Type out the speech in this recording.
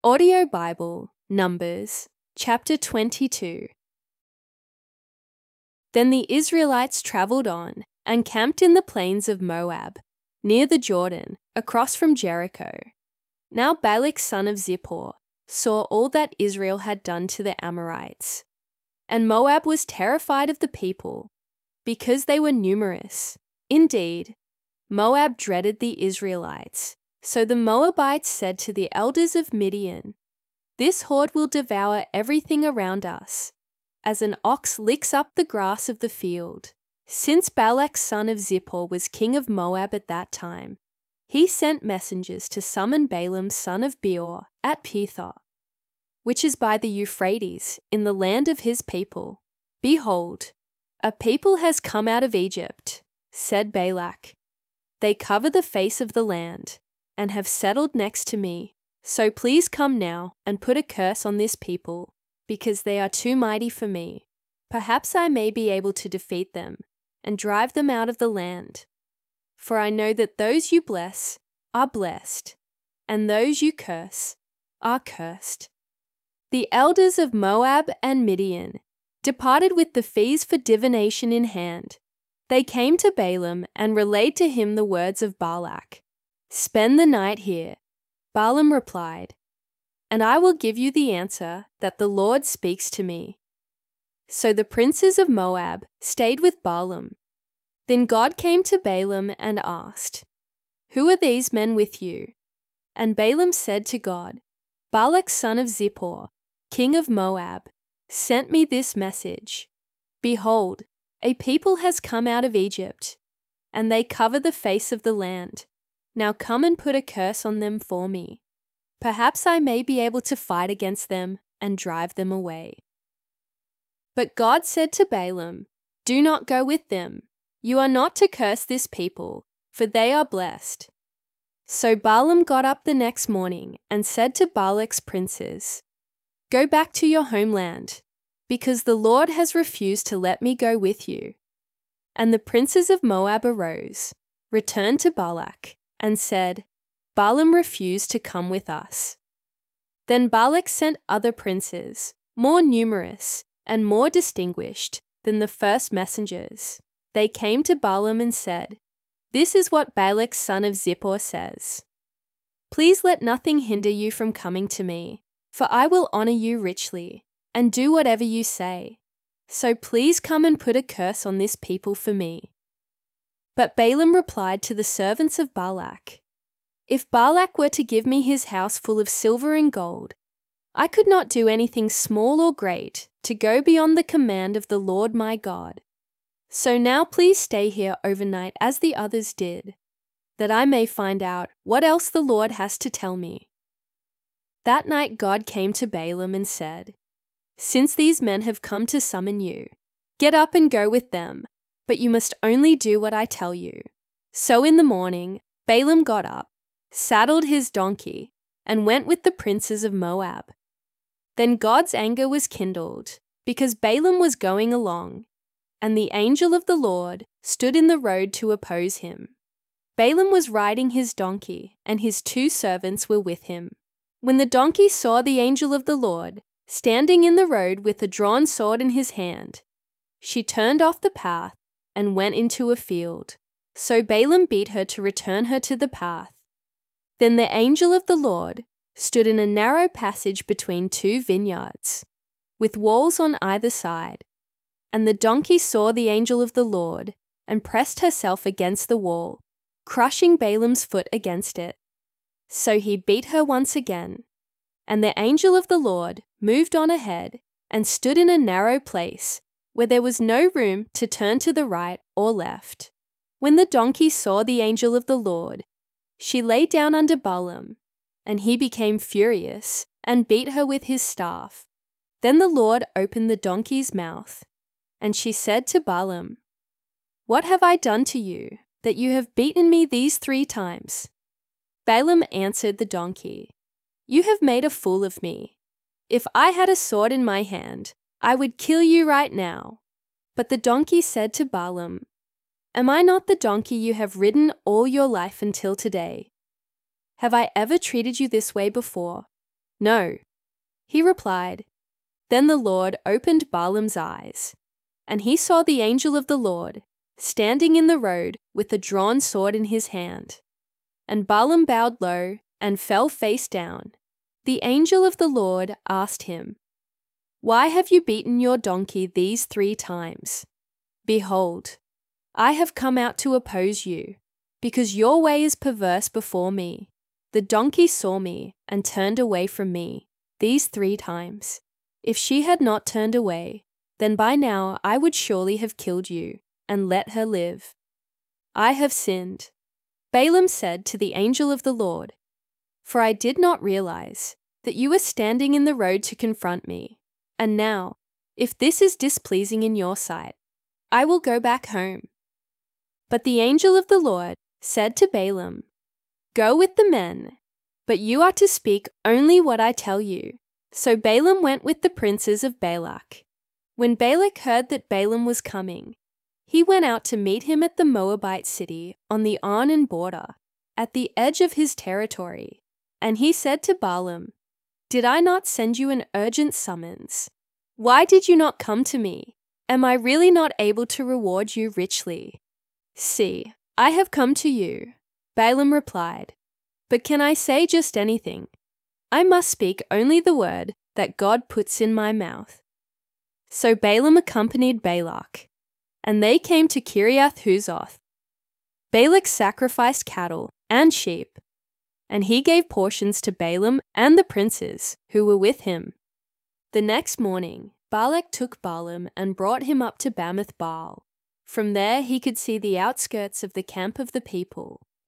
Audio Bible, Numbers, chapter 22. Then the Israelites traveled on and camped in the plains of Moab, near the Jordan, across from Jericho. Now Balak son of Zippor saw all that Israel had done to the Amorites. And Moab was terrified of the people, because they were numerous. Indeed, Moab dreaded the Israelites. So the Moabites said to the elders of Midian, "This horde will devour everything around us, as an ox licks up the grass of the field." Since Balak son of Zippor was king of Moab at that time, he sent messengers to summon Balaam son of Beor at Pethor, which is by the Euphrates, in the land of his people. "Behold, a people has come out of Egypt," said Balak. "They cover the face of the land, and have settled next to me. So please come now and put a curse on this people, because they are too mighty for me. Perhaps I may be able to defeat them and drive them out of the land. For I know that those you bless are blessed, and those you curse are cursed." The elders of Moab and Midian departed with the fees for divination in hand. They came to Balaam and relayed to him the words of Balak. "Spend the night here," Balaam replied, "and I will give you the answer that the Lord speaks to me." So the princes of Moab stayed with Balaam. Then God came to Balaam and asked, "Who are these men with you?" And Balaam said to God, "Balak son of Zippor, king of Moab, sent me this message. Behold, a people has come out of Egypt, and they cover the face of the land. Now come and put a curse on them for me. Perhaps I may be able to fight against them and drive them away." But God said to Balaam, "Do not go with them. You are not to curse this people, for they are blessed." So Balaam got up the next morning and said to Balak's princes, "Go back to your homeland, because the Lord has refused to let me go with you." And the princes of Moab arose, returned to Balak, and said, "Balaam refused to come with us." Then Balak sent other princes, more numerous and more distinguished than the first messengers. They came to Balaam and said, "This is what Balak son of Zippor says. Please let nothing hinder you from coming to me, for I will honor you richly, and do whatever you say. So please come and put a curse on this people for me." But Balaam replied to the servants of Balak, "If Balak were to give me his house full of silver and gold, I could not do anything small or great to go beyond the command of the Lord my God. So now please stay here overnight as the others did, that I may find out what else the Lord has to tell me." That night God came to Balaam and said, "Since these men have come to summon you, get up and go with them, but you must only do what I tell you." So in the morning, Balaam got up, saddled his donkey, and went with the princes of Moab. Then God's anger was kindled, because Balaam was going along, and the angel of the Lord stood in the road to oppose him. Balaam was riding his donkey, and his 2 servants were with him. When the donkey saw the angel of the Lord standing in the road with a drawn sword in his hand, she turned off the path and went into a field. So Balaam beat her to return her to the path. Then the angel of the Lord stood in a narrow passage between 2 vineyards, with walls on either side. And the donkey saw the angel of the Lord and pressed herself against the wall, crushing Balaam's foot against it. So he beat her once again. And the angel of the Lord moved on ahead and stood in a narrow place where there was no room to turn to the right or left. When the donkey saw the angel of the Lord, she lay down under Balaam, and he became furious and beat her with his staff. Then the Lord opened the donkey's mouth, and she said to Balaam, "What have I done to you, that you have beaten me these 3 times?" Balaam answered the donkey, "You have made a fool of me. If I had a sword in my hand, I would kill you right now." But the donkey said to Balaam, "Am I not the donkey you have ridden all your life until today? Have I ever treated you this way before? No. He replied, Then the Lord opened Balaam's eyes, and he saw the angel of the Lord standing in the road with a drawn sword in his hand. And Balaam bowed low and fell face down. The angel of the Lord asked him, Why have you beaten your donkey these 3 times? Behold, I have come out to oppose you, because your way is perverse before me. The donkey saw me and turned away from me these 3 times. If she had not turned away, then by now I would surely have killed you and let her live. I have sinned. Balaam said to the angel of the Lord, For I did not realize that you were standing in the road to confront me. And now, if this is displeasing in your sight, I will go back home. But the angel of the Lord said to Balaam, Go with the men, but you are to speak only what I tell you. So Balaam went with the princes of Balak. When Balak heard that Balaam was coming, he went out to meet him at the Moabite city on the Arnon border, at the edge of his territory. And he said to Balaam, Did I not send you an urgent summons? Why did you not come to me? Am I really not able to reward you richly? See, I have come to you. Balaam replied, But can I say just anything? I must speak only the word that God puts in my mouth. So Balaam accompanied Balak, and they came to Kiriath Huzoth. Balak sacrificed cattle and sheep, and he gave portions to Balaam and the princes who were with him. The next morning, Balak took Balaam and brought him up to Bamoth Baal. From there he could see the outskirts of the camp of the people.